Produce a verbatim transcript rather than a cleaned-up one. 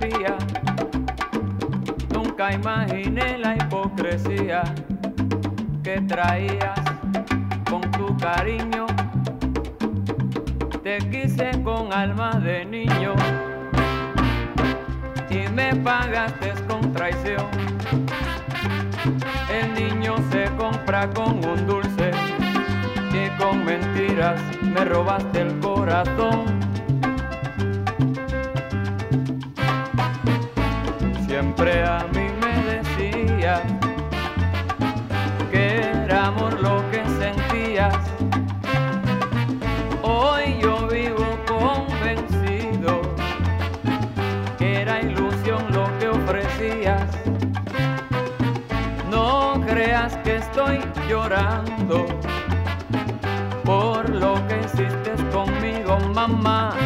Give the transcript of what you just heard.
cría. Nunca imaginé la hipocresía que traías con tu cariño. Te quise con alma de niño y me pagaste con traición. El niño se compra con un dulce y con mentiras me robaste el corazón. Siempre a mí me decías que era amor lo que sentías. Hoy yo vivo convencido que era ilusión lo que ofrecías. No creas que estoy llorando por lo que hiciste conmigo, mamá.